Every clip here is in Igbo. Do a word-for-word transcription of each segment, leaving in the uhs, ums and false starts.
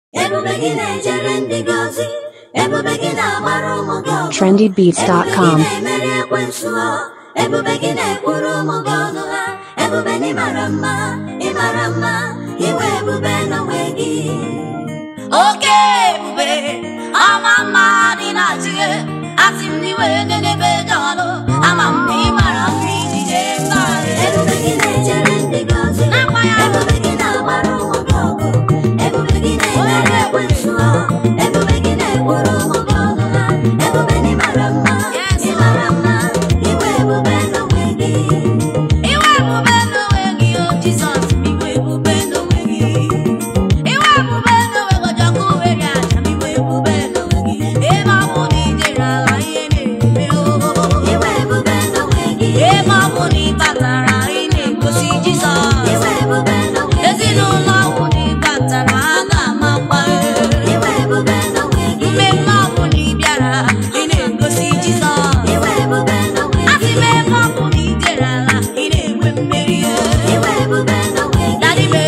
trendy beats dot com. Okay, bube, amama di najiye, asim ni we ne ne be jalo, amam ni maram ni je kare. Ebu begine jerendi gazi, ebu begine maro mogogo, ebu begine mere kwensuo, ebu begine kuro mogogo, ebu beni marama, ni marama, iwe bube no wegi, iwe bube no wegi, oh Jesus, iwe bube no wegi, iwe bube no wegi, jago wegi, chami iwe bube no wegi, ema moni jera la yene me oh, iwe bube no wegi, ema moni patara ine kosi Jesus, iwe bube no wegi, ezino la moni patara na mapa, iwe bube no wegi, me ma moni biara ine kosi Jesus, iwe bube no wegi, ati me ma moni jera la ine we meri, iwe bube no wegi, daddy me,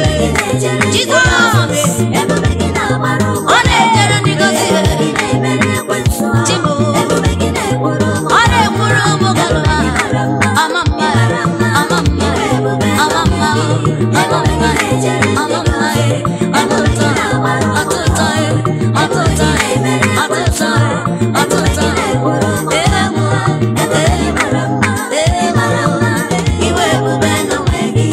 Jesus, ebu begina maro, one jera ni kosi, ine mere kwenso, chibo, ebu begina kuro, one kuro mogalo, amama, amama, amama, amama, amama, atuta, atuta, atuta, atuta, atuta, emu, emu, emu, iwe bube no wegi.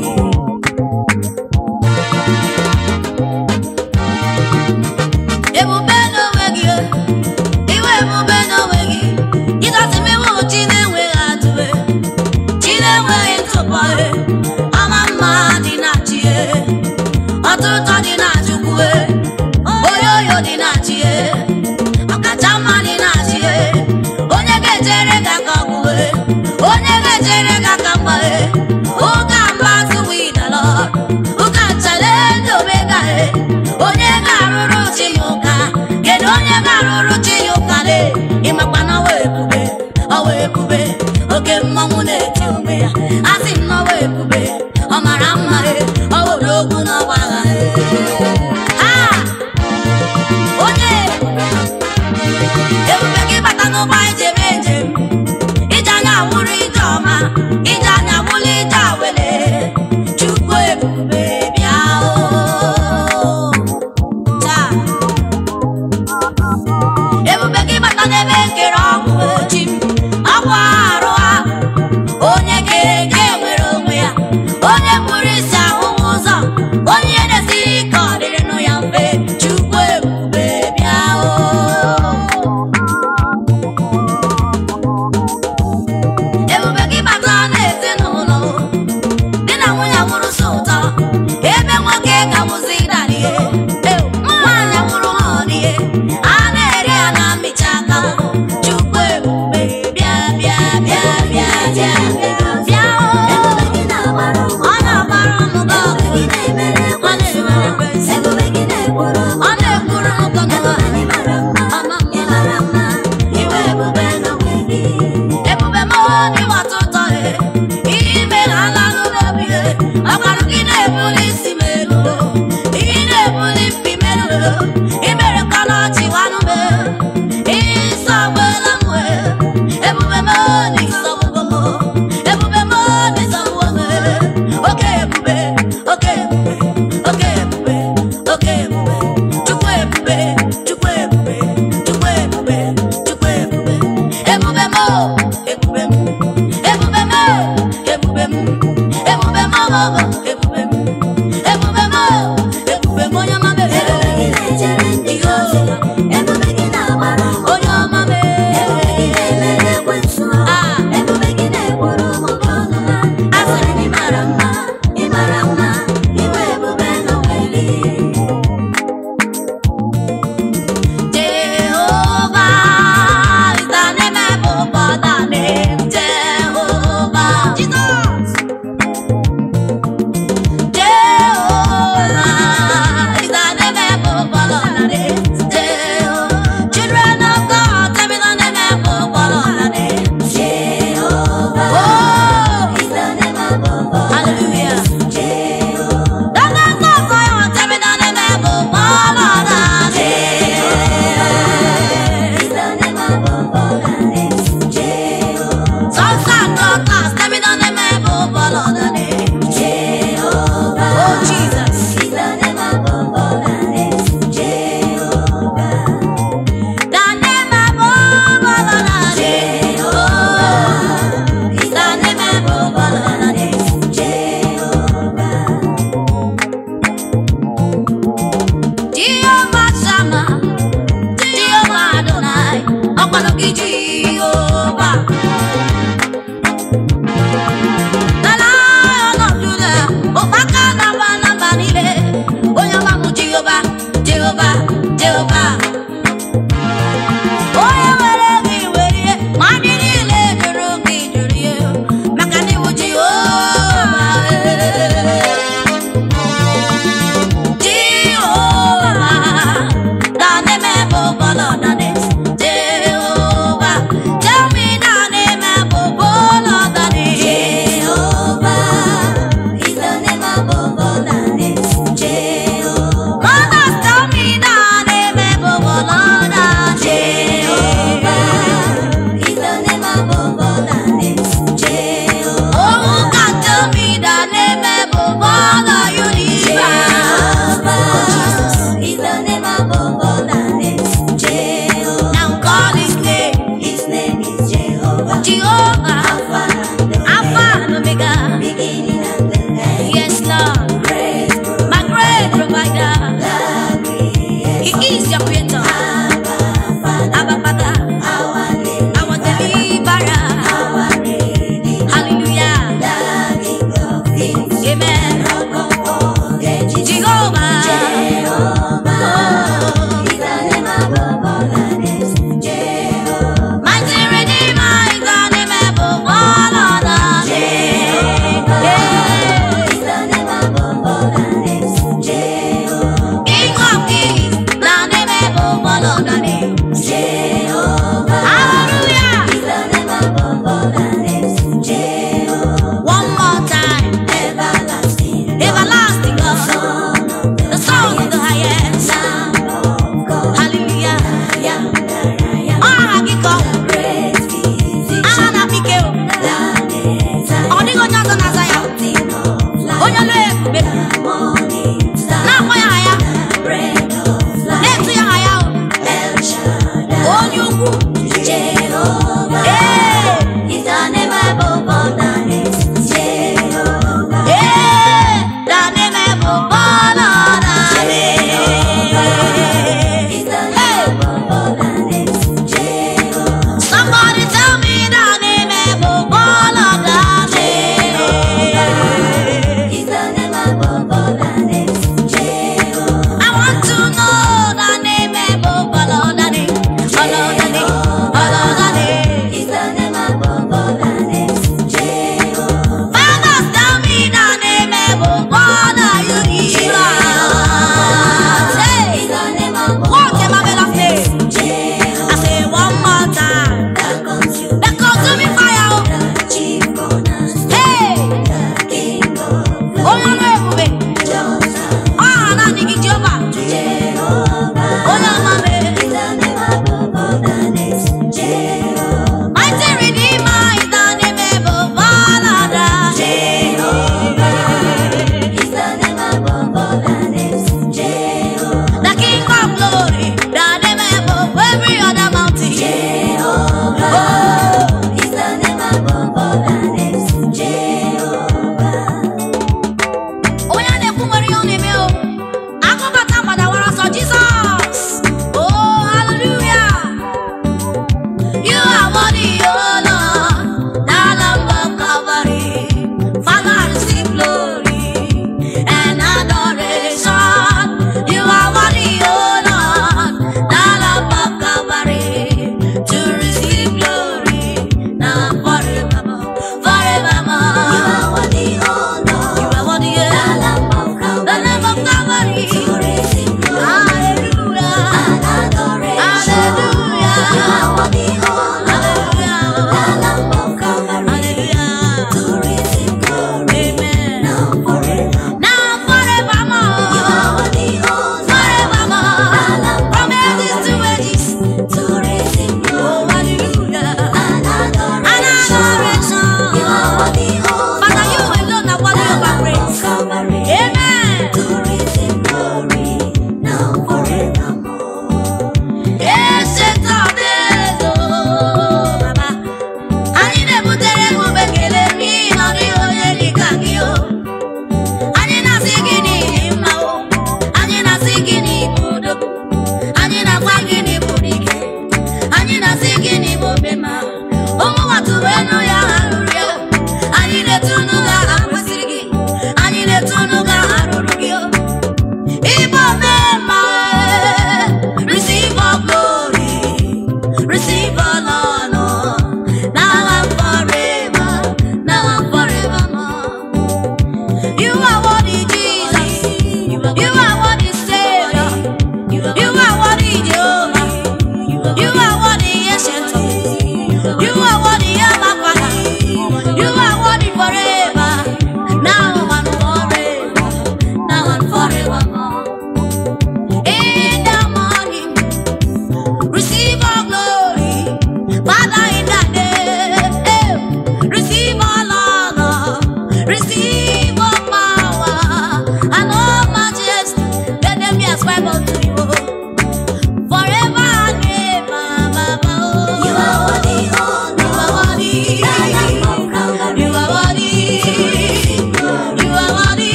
Ebube no wegi, iwe ebube no wegi. Idasi mi wo chinewe atue, chinewe intopae. Amama di na chie, atuta di na chukue, oyoyo di na chie, akachama di na chie. Onye gejere kakabue, onye gejere kakabue. Uga mbasu widalo, uga challenge omega e. Onye garuru chiyuka, kedu onye garuru chiyuka le. Imakwa na webube, awebube, oke mmanwu na-eti onwe ya. Asị m na webube, ọ mara mma e, ọ wụrụ okwu n'ọgbagha e. Ah! Onye ebube gị bata n'ụgbọ ije mee njem, ije anya wụrụ ije ọma, ije anya wụrụ ije awele. Chukwu ebube bịa o.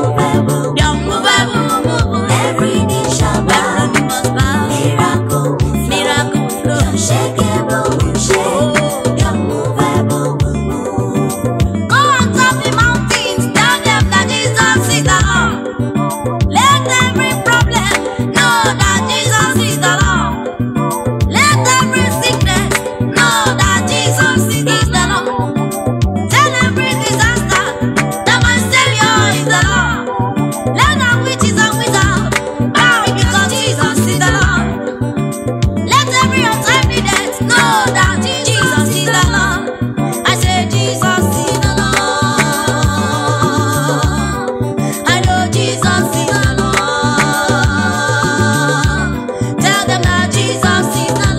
unmovable, the unmovable. Every knee shall bow, every knee must bow. Miracle, miracle flow, unshakable, unshake. The unmovable will move. Go on top the mountains, tell them that Jesus is the Lord. Let every problem know that Jesus is the Lord. Let every sickness know that Jesus is the Lord. Tell every disaster that my Savior is the Lord. Let the witches and wizards bow because Jesus is the Lord. Let every untimely death know that Jesus is the Lord. I say Jesus is the Lord. I know Jesus is the Lord. Tell them that Jesus is the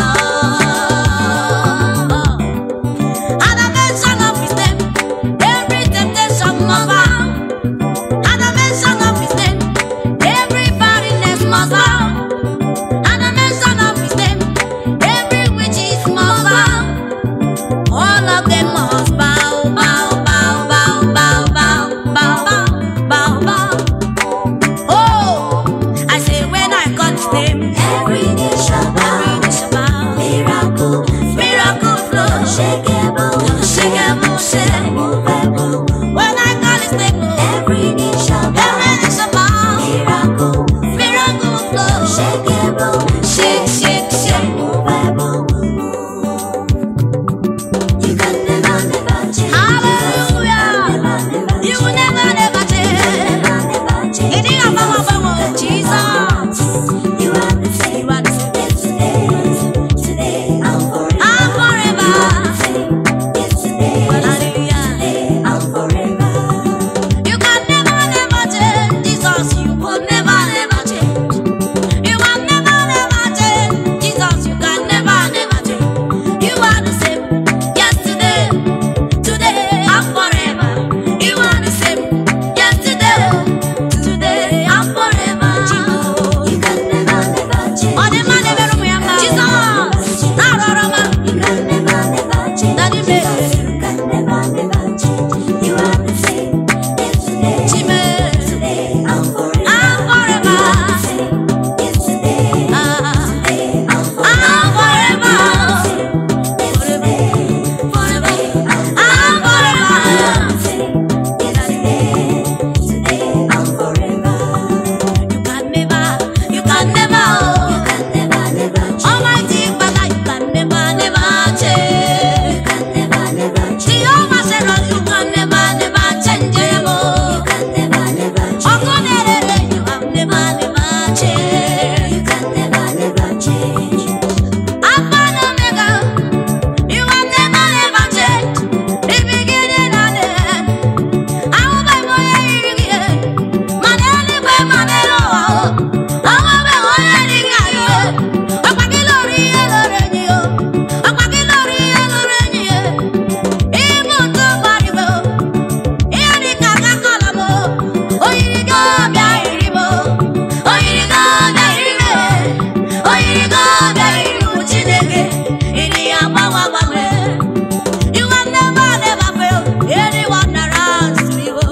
Lord. At the mention of His name, every temptation must bow. At the mention of His name, every barrenness must bow. At the mention of His name, every witches must bow. All of them must bow, bow, bow, bow, bow, bow, bow, bow, bow, bow. Oh, I say when I call His name, every knee shall bow, every knee shall bow. Miracle, miracle flow, unshakable, unshakable, shake. Unmovable. When I call His name, every knee shall bow, every knee shall bow. Miracle, miracle flow, unshakable, shake, shake, shake. Unmovable will move. You can never, never change. Hallelujah. You will never, never change. Never, never change. It is about Jesus. You are the same. You are the same. Yesterday, today, and forever. And forever. Yesterday, hallelujah. Today, and forever. You can never, never change. Jesus, you will never, never change. You will never, never change. Jesus, you can never, never change. You are the same. Yesterday, today, and forever. You are the same. Yesterday, today, and forever. You can never, never change. Oh, the man never remember. Jesus, na roroma. You can never, never change. Daddy me. You can never, never change. You are the same. Yesterday, Chime. Today, and forever. And forever. Yesterday, ah, today, and forever. And forever. Yesterday, forever. And forever. Yesterday, today, and forever. You can never, you can never, oh. You can never, never change. Almighty Father, you can never, never change. You can never, never change. Jehovah Sharon, you can never, never change. You can never, never change. Okonerere, you have never, never changed. You can never, never change. Alpha and Omega, you have never, never changed. The beginning and the end. Àwọn bẹ́ẹ̀ mọ yẹ ìrìkì ẹ̀. Màdẹ́ni pé màdẹ́lọ́ wà ó. Àwọn bẹ́ẹ̀ wọ́n yẹ ìrìkì ayọ̀ ẹ̀. Ọ̀pá kí lórí ẹ̀ lórí ẹ̀yìn o. Ọ̀pá kí lórí ẹ̀ lórí ẹ̀yìn ẹ̀. Ìmú tó pariwo. Ìyẹn ní kàkà kọ̀lọ̀ mọ́. Oyiri gan bí àìrí mọ́. Oyiri gan bí àìrí mẹ́. Oyiri gan bí àìrí mú Chineke. Ènìyàn bá wà wà mẹ́. You have never, never failed anyone around me. Oh.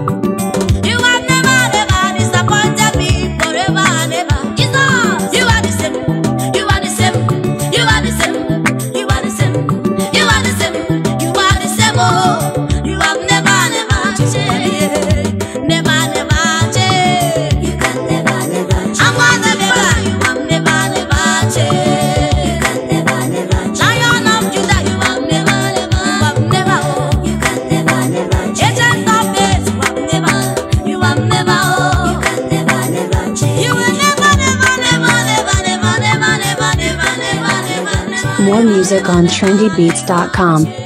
You have never, never disappointed me forever and ever. Jesus, you are the same. You are the same. You are the same. You are the same. You are the same. You are the same. Oh, you have never, never changed. Never, never changed. You can never, never change. I'm one never. You have never, never changed. You can never, never change. Lion of Judah, you have never, never, you have never. Oh. You can never, never change. Agent of days, you have never, you have never. Oh. You can never, never change. You will never, never, never, never, never, never, never, never, never, never, never, never. More music on trendy beats dot com.